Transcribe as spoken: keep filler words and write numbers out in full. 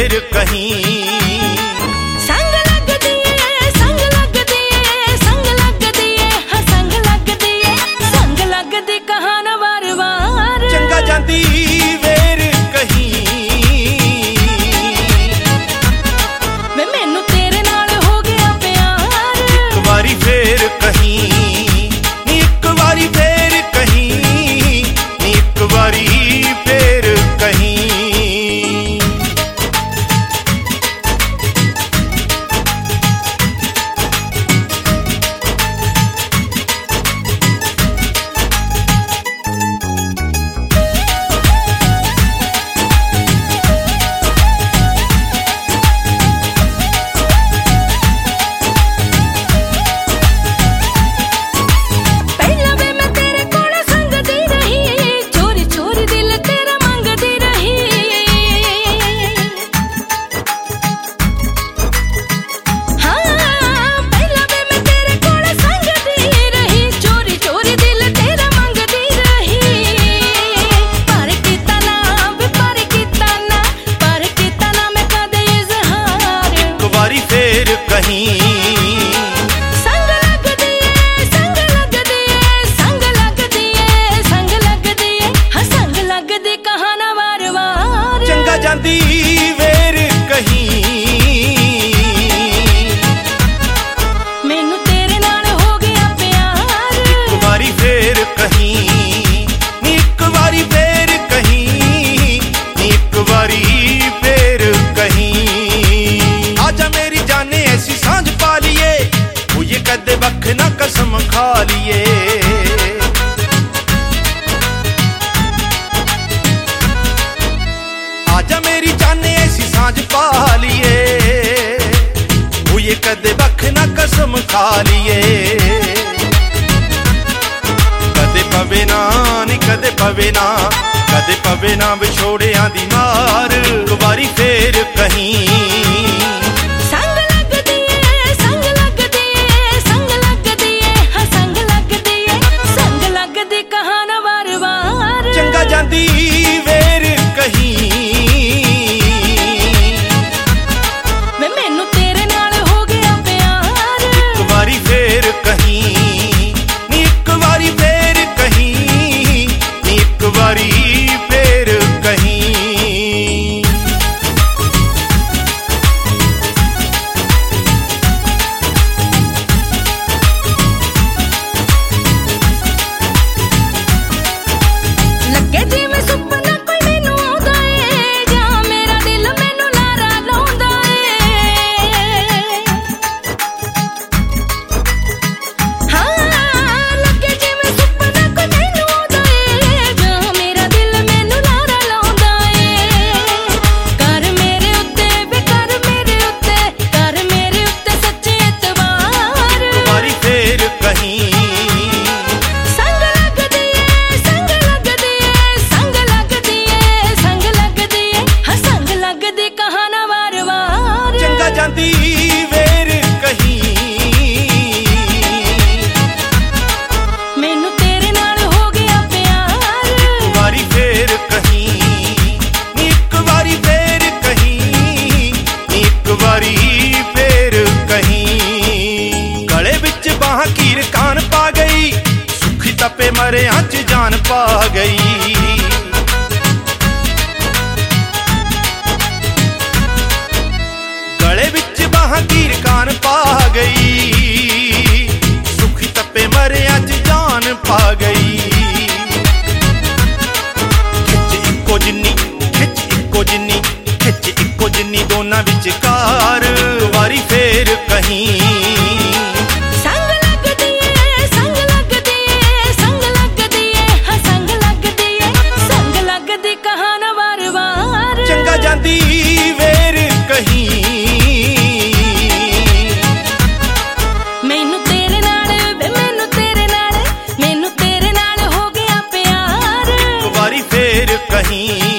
फेर कहीं संग लगदी है संग लगदी है संग लगदी है हाँ संग लगदी है संग लगदी कहाना वार वार चंगा जांदी वेर कहीं वे मैनू तेरे नाल हो गया प्यार एक बारी फेर कहीं नी एक बारी फेर कहीं नी एक बारी फेर कहीं संग लगदी है संग लगदी है संग लगदी है संग लगदी है हाँ संग लगदी कहाना वार वार चंगा जांदी वेर कहीं मैनू तेरे नाल हो गया प्यार एक बारी फेर कहीं नी एक बारी फेर कहीं नी एक बारी फेर कहीं आजा मेरी जाने ऐसी सांझ पा लिए वो ये कदे वक्त ना कसम खा लिए आजा मेरी जाने ऐसी सांझ पा लिए वो ये कदे वक्त ना कसम खा लिए कदे पवे ना नी कदे पवे ना कदे पवे ना विछोड़ियां दी मार एक बारी फेर कहीं जांदी वेर कहीं वे मैनू तेरे नाल हो गया प्यार एक बारी फेर कहीं नी एक बारी फेर कहीं नी एक बारी फेर कहीं लगे जी मैं सुपना कोई मैनू आउंदा है जा मेरा दिल मैनू लारा लाउंदा है हाँ लगे जी मैं सुपना कोई मैनू आउंदा है जा मेरा दिल मैनू लारा लाउंदा है कर मेरे उत्ते वे कर मेरे उत्ते कर मेरे उत्ते सच्चे एतबार एक बारी फेर कहीं जांदी वेर कहीं मैनू तेरे नाल हो गया प्यार एक बारी फेर कहीं नी एक बारी फेर कहीं नी एक बारी फेर कहीं गले विच बाह कीर कान पा गई सुखी तपे मरे हज जान पा गई गले विच बाह कीर कान पा गई सुखी तपे मरे अज जान पा गई खिच इक्को जिन्नी खिच इक्को जिन्नी खिच इक्को जिन्नी दोना विचकार वारी फेर कहीं संग लगदी है संग लगदी है संग लगदी है हाँ संग लगदी है संग लगदी कहाना वार वार चंगा जांदी वेर कहीं मैनू तेरे नाल वे मैनू तेरे नाल मैनू तेरे नाल हो गया प्यार एक बारी फेर कहीं